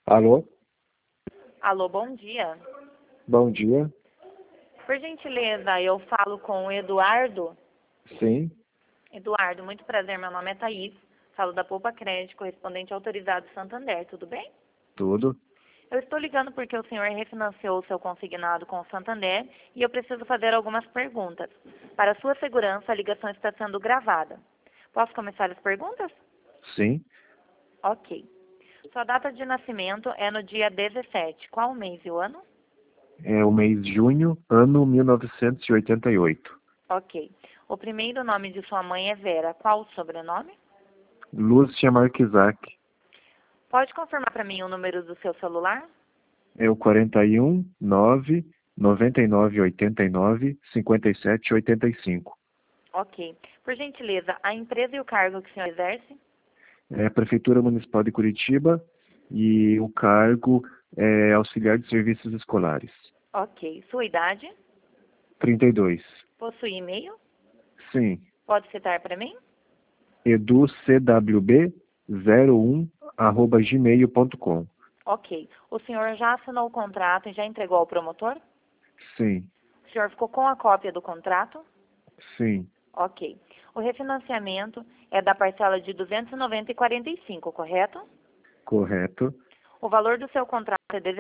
Alô? Alô, bom dia. Bom dia. Por gentileza, eu falo com o Eduardo. Sim, Eduardo, muito prazer, meu nome é Thaís. Falo da Poupa Crédito, correspondente autorizado Santander, tudo bem? tudo. Eu estou ligando porque o senhor refinanciou o seu consignado com o Santander e eu preciso fazer algumas perguntas. Para sua segurança, a ligação está sendo gravada. Posso começar as perguntas? Sim. Ok. Sua data de nascimento é no dia 17. Qual o mês e o ano? É o mês de junho, ano 1988. Ok. O primeiro nome de sua mãe é Vera. Qual o sobrenome? Lúcia Marquisac. Pode confirmar para mim o número do seu celular? É o 41 9 99 89 57 85. Ok. Por gentileza, a empresa e o cargo que o senhor exerce? É a Prefeitura Municipal de Curitiba e o cargo é auxiliar de serviços escolares. Ok. Sua idade? 32. Possui e-mail? Sim. Pode citar para mim? educwb01@gmail.com. Ok. O senhor já assinou o contrato e já entregou ao promotor? Sim. O senhor ficou com a cópia do contrato? Sim. Ok. O refinanciamento é da parcela de 290,45, correto? Correto. O valor do seu contrato é R$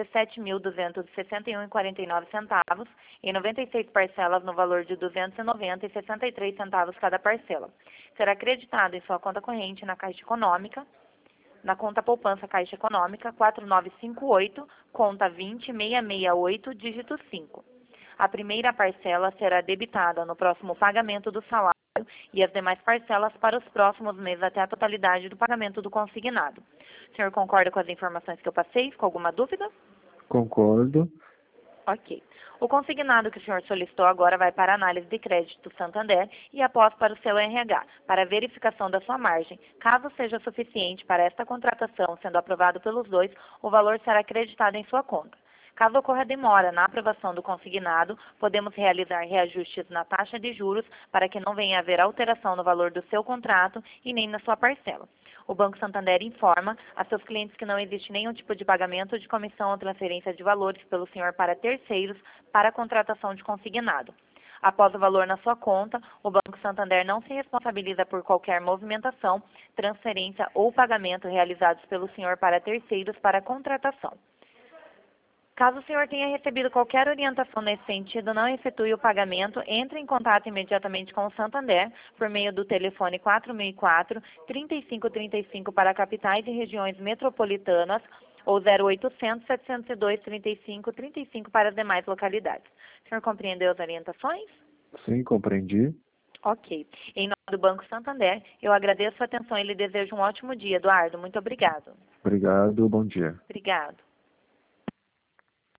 17.261,49 em 96 parcelas no valor de R$ 290,63 cada parcela. Será acreditado em sua conta corrente na Caixa Econômica, na conta poupança Caixa Econômica 4958, conta 20668, dígito 5. A primeira parcela será debitada no próximo pagamento do salário e as demais parcelas para os próximos meses até a totalidade do pagamento do consignado. O senhor concorda com as informações que eu passei? Ficou alguma dúvida? Concordo. Ok. O consignado que o senhor solicitou agora vai para análise de crédito Santander e após para o seu RH, para verificação da sua margem. Caso seja suficiente para esta contratação, sendo aprovado pelos dois, o valor será acreditado em sua conta. Caso ocorra demora na aprovação do consignado, podemos realizar reajustes na taxa de juros para que não venha a haver alteração no valor do seu contrato e nem na sua parcela. O Banco Santander informa a seus clientes que não existe nenhum tipo de pagamento de comissão ou transferência de valores pelo senhor para terceiros para a contratação de consignado. Após o valor na sua conta, o Banco Santander não se responsabiliza por qualquer movimentação, transferência ou pagamento realizados pelo senhor para terceiros para a contratação. Caso o senhor tenha recebido qualquer orientação nesse sentido, não efetue o pagamento, entre em contato imediatamente com o Santander por meio do telefone 4004-3535 para capitais e regiões metropolitanas ou 0800 702 3535 para as demais localidades. O senhor compreendeu as orientações? Sim, compreendi. Ok. Em nome do Banco Santander, eu agradeço a atenção e lhe desejo um ótimo dia, Eduardo. Muito obrigado. Obrigado, bom dia. Obrigado.